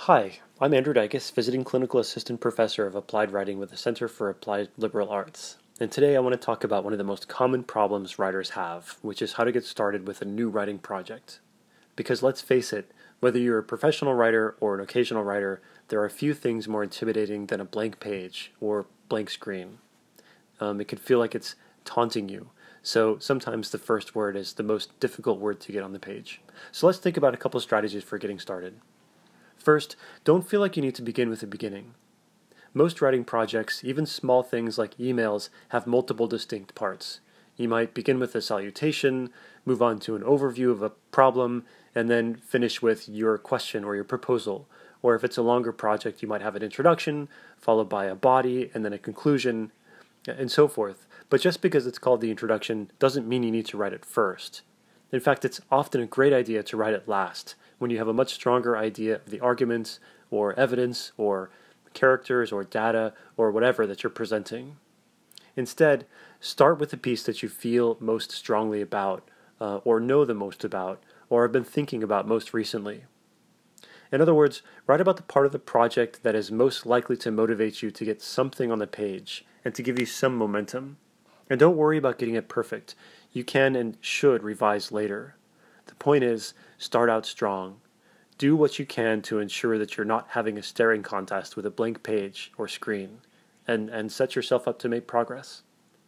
Hi, I'm Andrew Dykes, visiting clinical assistant professor of applied writing with the Center for Applied Liberal Arts. And today I want to talk about one of the most common problems writers have, which is how to get started with a new writing project. Because let's face it, whether you're a professional writer or an occasional writer, there are few things more intimidating than a blank page or blank screen. It can feel like it's taunting you. So sometimes the first word is the most difficult word to get on the page. So let's think about a couple strategies for getting started. First, don't feel like you need to begin with the beginning. Most writing projects, even small things like emails, have multiple distinct parts. You might begin with a salutation, move on to an overview of a problem, and then finish with your question or your proposal. Or if it's a longer project, you might have an introduction, followed by a body, and then a conclusion, and so forth. But just because it's called the introduction doesn't mean you need to write it first. In fact, it's often a great idea to write it last, when you have a much stronger idea of the arguments or evidence or characters or data or whatever that you're presenting. Instead, start with the piece that you feel most strongly about, or know the most about, or have been thinking about most recently. In other words, write about the part of the project that is most likely to motivate you to get something on the page and to give you some momentum. And don't worry about getting it perfect. You can and should revise later. The point is, start out strong. Do what you can to ensure that you're not having a staring contest with a blank page or screen, and set yourself up to make progress.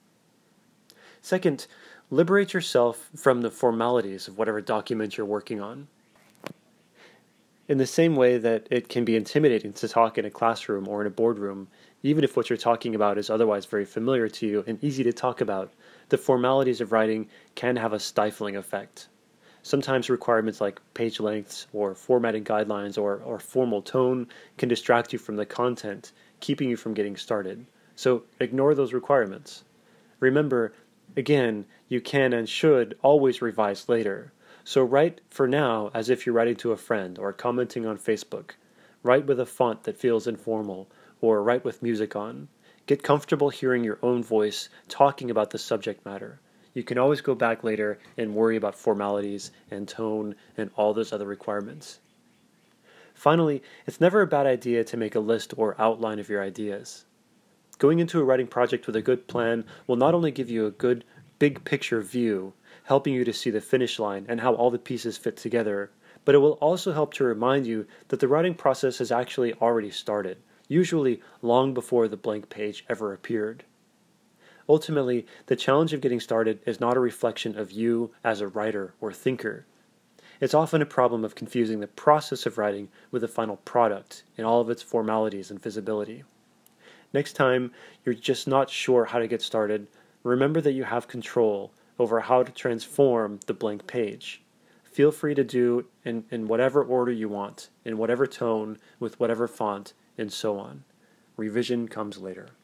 Second, liberate yourself from the formalities of whatever document you're working on. In the same way that it can be intimidating to talk in a classroom or in a boardroom, even if what you're talking about is otherwise very familiar to you and easy to talk about, the formalities of writing can have a stifling effect. Sometimes requirements like page lengths or formatting guidelines or formal tone can distract you from the content, keeping you from getting started. So ignore those requirements. Remember, again, you can and should always revise later. So write for now as if you're writing to a friend or commenting on Facebook. Write with a font that feels informal, or write with music on. Get comfortable hearing your own voice talking about the subject matter. You can always go back later and worry about formalities and tone and all those other requirements. Finally, it's never a bad idea to make a list or outline of your ideas. Going into a writing project with a good plan will not only give you a good big picture view, helping you to see the finish line and how all the pieces fit together, but it will also help to remind you that the writing process has actually already started, usually long before the blank page ever appeared. Ultimately, the challenge of getting started is not a reflection of you as a writer or thinker. It's often a problem of confusing the process of writing with the final product in all of its formalities and visibility. Next time you're just not sure how to get started, remember that you have control over how to transform the blank page. Feel free to do in whatever order you want, in whatever tone, with whatever font, and so on. Revision comes later.